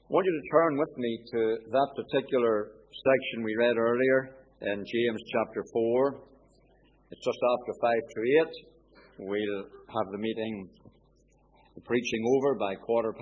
want you to turn with me to that particular section we read earlier in James chapter 4. It's just after 5 to 8. We'll have the meeting, the preaching over by 8:15.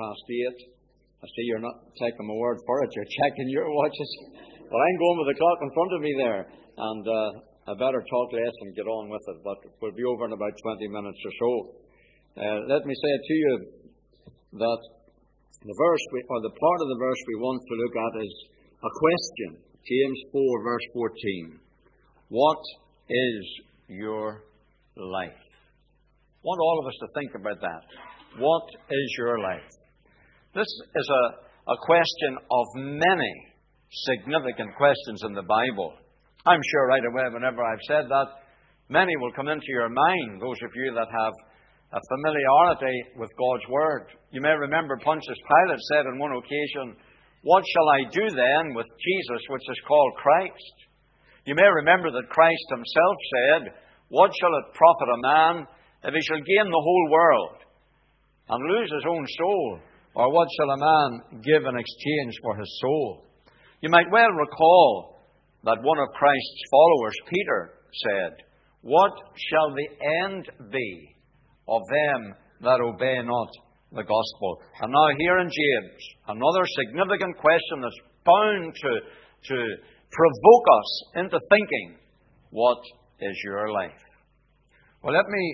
I see you're not taking my word for it. You're checking your watches. Well, I'm going with the clock in front of me there. And I better talk less and get on with it. But we'll be over in about 20 minutes or so. Let me say to you that the verse, or the part of the verse we want to look at is a question. James 4, verse 14. What is your life? I want all of us to think about that. What is your life? This is a question of many significant questions in the Bible. I'm sure right away, whenever I've said that, many will come into your mind, those of you that have a familiarity with God's Word. You may remember Pontius Pilate said on one occasion, "What shall I do then with Jesus, which is called Christ?" You may remember that Christ himself said, "What shall it profit a man if he shall gain the whole world and lose his own soul? Or what shall a man give in exchange for his soul?" You might well recall that one of Christ's followers, Peter, said, "What shall the end be of them that obey not the gospel?" And now here in James, another significant question that's bound to provoke us into thinking, what is your life? Well, let me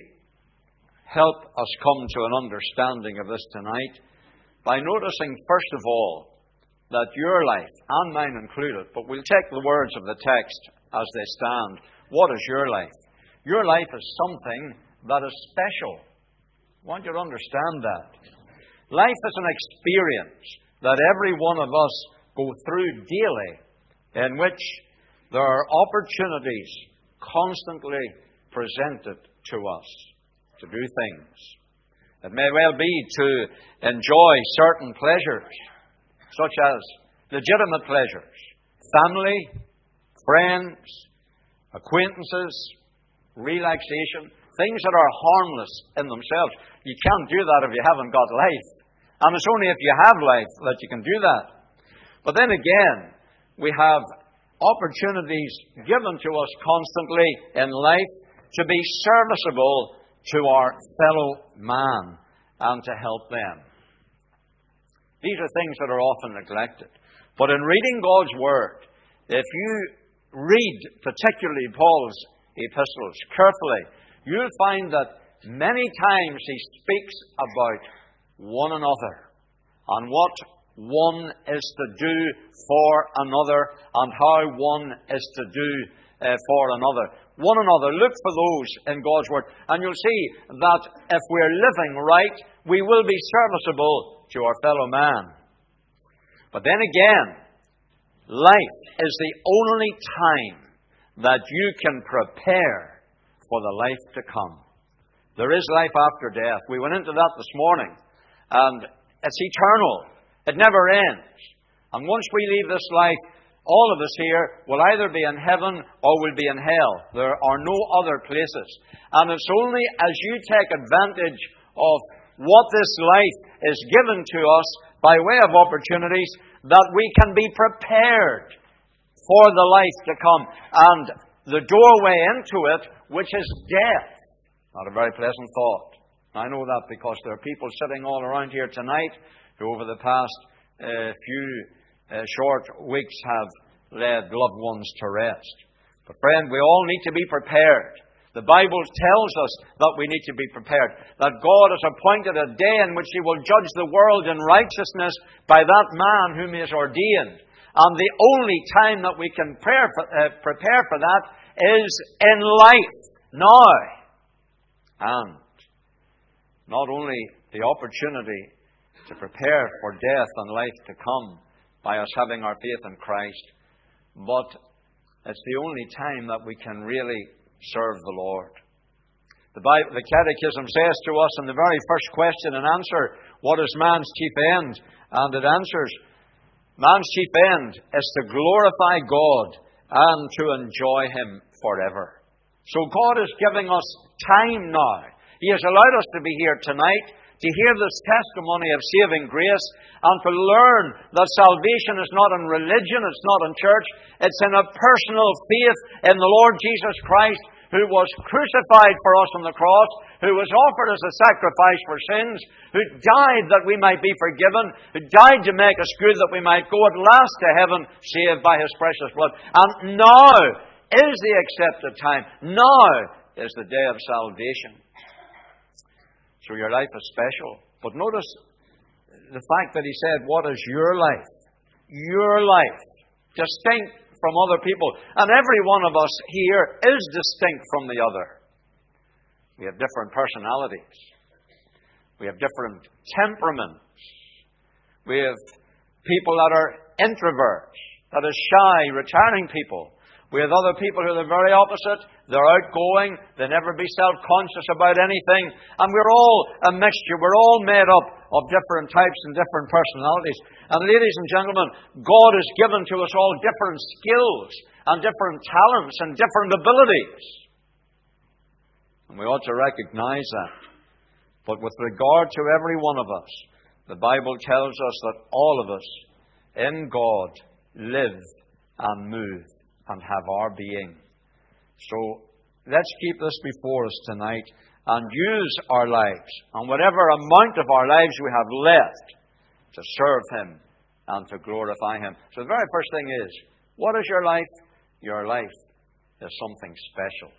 help us come to an understanding of this tonight by noticing, first of all, that your life, and mine included, but we'll take the words of the text as they stand. What is your life? Your life is something that is special. I want you to understand that. Life is an experience that every one of us go through daily, in which there are opportunities constantly presented to us to do things. It may well be to enjoy certain pleasures, such as legitimate pleasures, family, friends, acquaintances, relaxation, things that are harmless in themselves. You can't do that if you haven't got life. And it's only if you have life that you can do that. But then again, we have opportunities given to us constantly in life to be serviceable to our fellow man and to help them. These are things that are often neglected. But in reading God's Word, if you read particularly Paul's epistles carefully, you'll find that many times he speaks about one another and what one is to do for another and how one is to do for another. One another. Look for those in God's Word. And you'll see that if we're living right, we will be serviceable to our fellow man. But then again, life is the only time that you can prepare for the life to come. There is life after death. We went into that this morning. And it's eternal. It never ends. And once we leave this life, all of us here will either be in heaven or will be in hell. There are no other places. And it's only as you take advantage of what this life is given to us by way of opportunities that we can be prepared for the life to come. And the doorway into it, which is death. Not a very pleasant thought. I know that because there are people sitting all around here tonight who over the past few short weeks have led loved ones to rest. But friend, we all need to be prepared. The Bible tells us that we need to be prepared. That God has appointed a day in which He will judge the world in righteousness by that man whom He has ordained. And the only time that we can prepare for that is in life, now. And not only the opportunity to prepare for death and life to come by us having our faith in Christ, but it's the only time that we can really serve the Lord. The Catechism says to us in the very first question and answer, what is man's chief end? And it answers, man's chief end is to glorify God and to enjoy Him forever. So God is giving us time now. He has allowed us to be here tonight to hear this testimony of saving grace, and to learn that salvation is not in religion, it's not in church, it's in a personal faith in the Lord Jesus Christ, who was crucified for us on the cross, who was offered as a sacrifice for sins, who died that we might be forgiven, who died to make us good that we might go at last to heaven, saved by His precious blood. And now is the accepted time. Now is the day of salvation. So your life is special. But notice the fact that he said, what is your life? Your life. Distinct from other people. And every one of us here is distinct from the other. We have different personalities. We have different temperaments. We have people that are introverts, that are shy, retiring people. We have other people who are the very opposite. They're outgoing. They never be self-conscious about anything. And we're all a mixture. We're all made up of different types and different personalities. And ladies and gentlemen, God has given to us all different skills and different talents and different abilities. And we ought to recognize that. But with regard to every one of us, the Bible tells us that all of us in God live and move and have our being. So let's keep this before us tonight and use our lives and whatever amount of our lives we have left to serve Him and to glorify Him. So the very first thing is, what is your life? Your life is something special.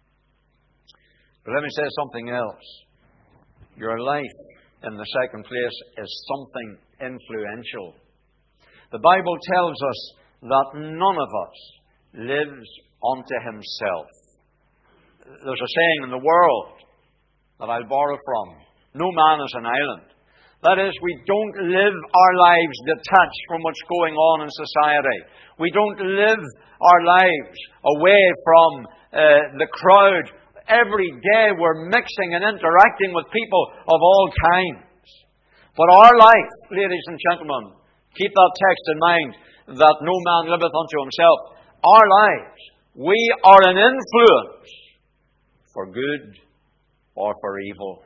But let me say something else. Your life, in the second place, is something influential. The Bible tells us that none of us lives unto himself. There's a saying in the world that I'll borrow from. No man is an island. That is, we don't live our lives detached from what's going on in society. We don't live our lives away from the crowd. Every day we're mixing and interacting with people of all kinds. But our life, ladies and gentlemen, keep that text in mind, that no man liveth unto himself. Our lives, we are an influence for good or for evil.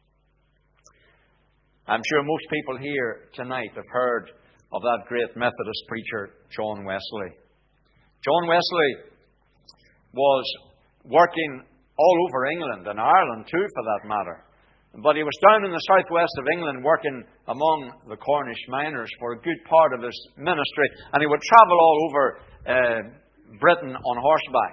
I'm sure most people here tonight have heard of that great Methodist preacher, John Wesley. John Wesley was working all over England and Ireland too, for that matter. But he was down in the southwest of England working among the Cornish miners for a good part of his ministry. And he would travel all over Britain on horseback.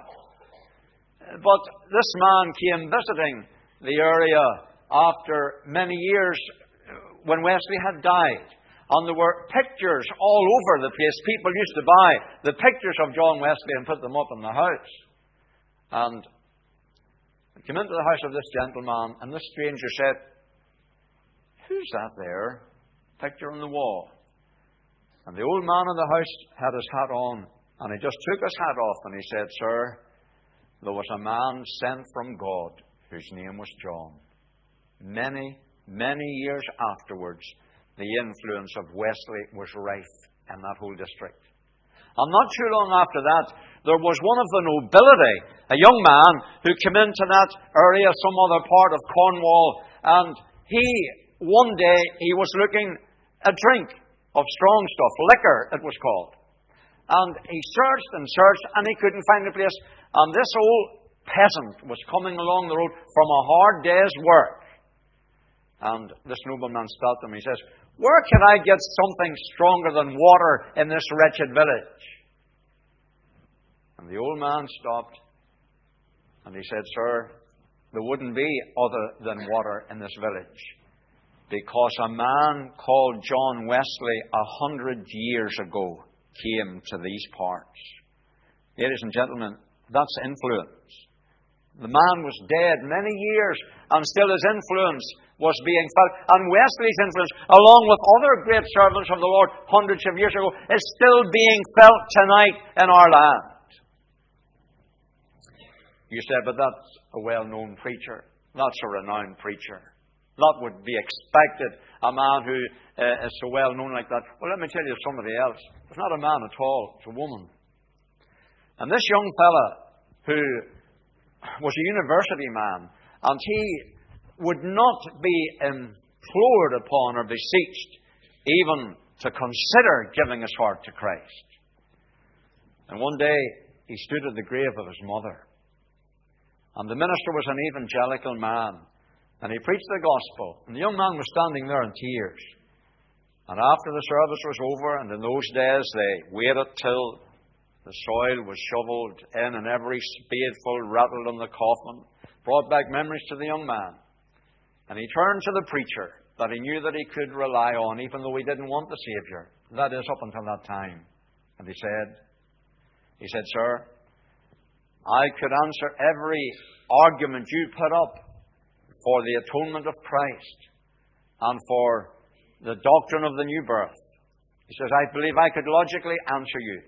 But this man came visiting the area after many years when Wesley had died. And there were pictures all over the place. People used to buy the pictures of John Wesley and put them up in the house. And he came into the house of this gentleman, and this stranger said, "Who's that there? Picture on the wall." And the old man in the house had his hat on, and he just took his hat off and he said, "Sir, there was a man sent from God whose name was John." Many, many years afterwards, the influence of Wesley was rife in that whole district. And not too long after that, there was one of the nobility, a young man, who came into that area, some other part of Cornwall, and one day, he was looking a drink of strong stuff, liquor it was called. And he searched and searched, and he couldn't find the place. And this old peasant was coming along the road from a hard day's work. And this nobleman stopped him. He says, "Where can I get something stronger than water in this wretched village?" And the old man stopped, and he said, "Sir, there wouldn't be other than water in this village, because a man called John Wesley 100 years ago came to these parts." Ladies and gentlemen, that's influence. The man was dead many years, and still his influence was being felt. And Wesley's influence, along with other great servants of the Lord hundreds of years ago, is still being felt tonight in our land. You said, "But that's a well-known preacher. That's a renowned preacher. That would be expected, a man who is so well-known like that." Well, let me tell you somebody else. It's not a man at all. It's a woman. And this young fella, who was a university man, and he would not be implored upon or beseeched even to consider giving his heart to Christ. And one day he stood at the grave of his mother. And the minister was an evangelical man. And he preached the gospel. And the young man was standing there in tears. And after the service was over, and in those days they waited till the soil was shoveled in and every spadeful rattled on the coffin, brought back memories to the young man. And he turned to the preacher that he knew that he could rely on, even though he didn't want the Saviour. That is, up until that time. And he said, "Sir, I could answer every argument you put up for the atonement of Christ and for the doctrine of the new birth." He says, "I believe I could logically answer you."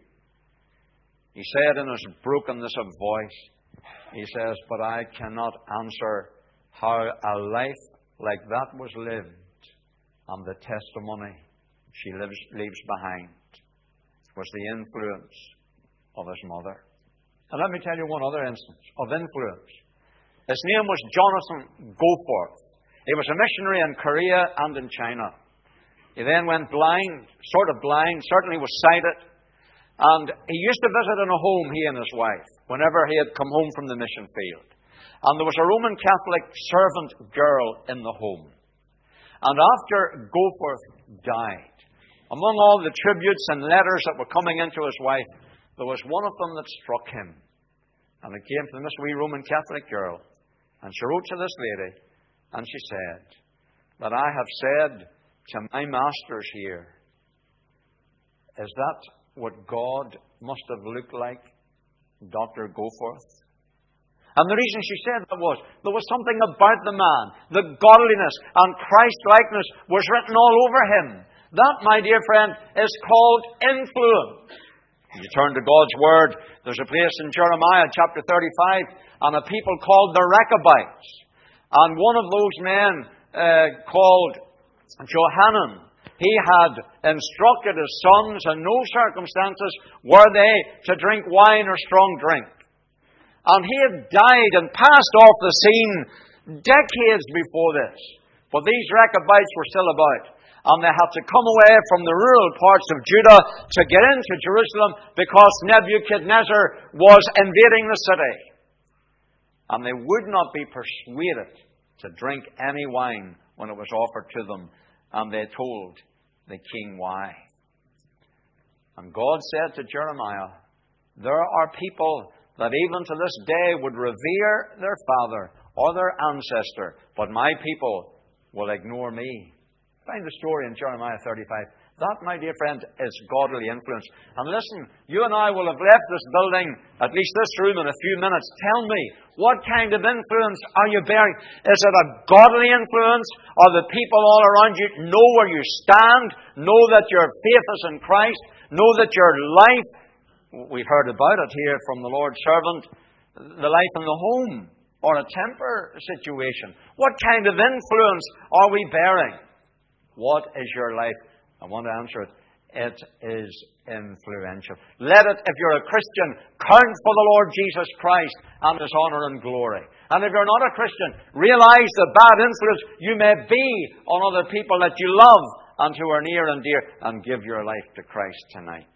He said in his brokenness of voice, he says, "But I cannot answer how a life like that was lived and the testimony she leaves behind." It was the influence of his mother. And let me tell you one other instance of influence. His name was Jonathan Goforth. He was a missionary in Korea and in China. He then went blind, sort of blind, certainly was sighted. And he used to visit in a home, he and his wife, whenever he had come home from the mission field. And there was a Roman Catholic servant girl in the home. And after Goforth died, among all the tributes and letters that were coming into his wife, there was one of them that struck him. And it came from this wee Roman Catholic girl. And she wrote to this lady, and she said, "That I have said to my masters here, is that what God must have looked like, Dr. Goforth?" And the reason she said that was, there was something about the man, the godliness and Christ-likeness was written all over him. That, my dear friend, is called influence. When you turn to God's Word, there's a place in Jeremiah chapter 35, and a people called the Rechabites. And one of those men called Johanan, he had instructed his sons in no circumstances were they to drink wine or strong drink. And he had died and passed off the scene decades before this. But these Rechabites were still about. And they had to come away from the rural parts of Judah to get into Jerusalem because Nebuchadnezzar was invading the city. And they would not be persuaded to drink any wine when it was offered to them. And they told the king why. And God said to Jeremiah, "There are people that even to this day would revere their father or their ancestor, but my people will ignore me." Find the story in Jeremiah 35. That, my dear friend, is godly influence. And listen, you and I will have left this building, at least this room, in a few minutes. Tell me, what kind of influence are you bearing? Is it a godly influence? Or the people all around you know where you stand? Know that your faith is in Christ? Know that your life, we've heard about it here from the Lord's servant, the life in the home or a temper situation. What kind of influence are we bearing? What is your life? I want to answer it. It is influential. Let it, if you're a Christian, count for the Lord Jesus Christ and His honour and glory. And if you're not a Christian, realize the bad influence you may be on other people that you love and who are near and dear, and give your life to Christ tonight.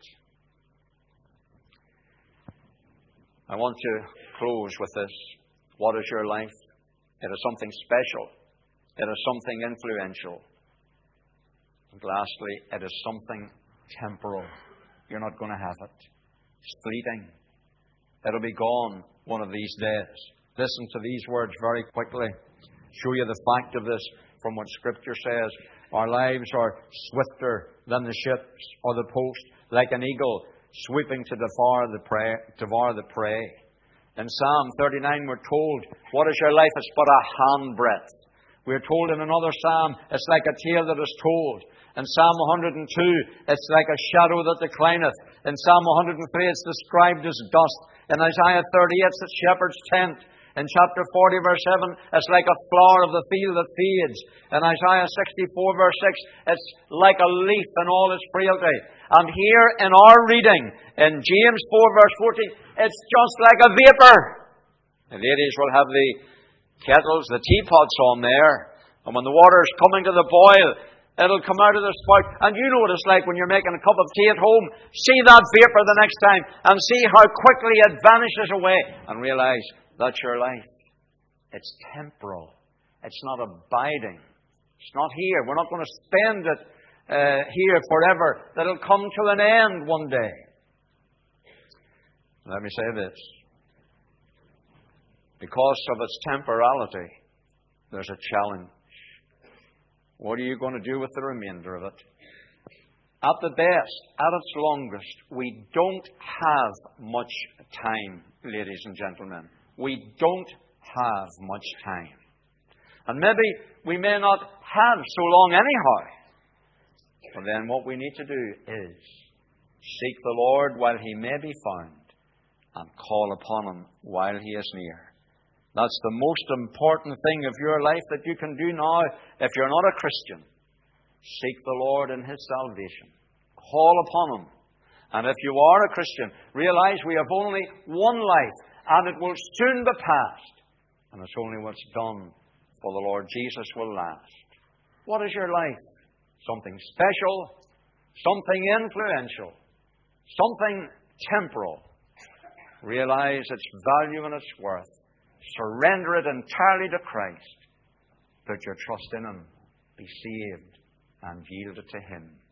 I want to close with this. What is your life? It is something special. It is something influential. And lastly, it is something temporal. You're not going to have it. It's fleeting. It'll be gone one of these days. Listen to these words very quickly. Show you the fact of this from what Scripture says. Our lives are swifter than the ships or the post, like an eagle sweeping to devour the prey. In Psalm 39 we're told, what is your life? It's but a handbreadth. We're told in another psalm, it's like a tale that is told. In Psalm 102, it's like a shadow that declineth. In Psalm 103, it's described as dust. In Isaiah 38, it's a shepherd's tent. In chapter 40, verse 7, it's like a flower of the field that fades. In Isaiah 64, verse 6, it's like a leaf in all its frailty. And here in our reading, in James 4, verse 14, it's just like a vapour. The ladies will have the kettles, the teapots on there. And when the water is coming to the boil, it'll come out of the spout. And you know what it's like when you're making a cup of tea at home. See that vapour the next time and see how quickly it vanishes away. And realize that's your life. It's temporal. It's not abiding. It's not here. We're not going to spend it here forever. That'll come to an end one day. Let me say this. Because of its temporality, there's a challenge. What are you going to do with the remainder of it? At the best, at its longest, we don't have much time, ladies and gentlemen. We don't have much time. And maybe we may not have so long anyhow. But then what we need to do is seek the Lord while He may be found and call upon Him while He is near. That's the most important thing of your life that you can do now if you're not a Christian. Seek the Lord in His salvation. Call upon Him. And if you are a Christian, realize we have only one life and it will soon be past. And it's only what's done for the Lord Jesus will last. What is your life? Something special, something influential, something temporal. Realize its value and its worth. Surrender it entirely to Christ. Put your trust in Him. Be saved and yield it to Him.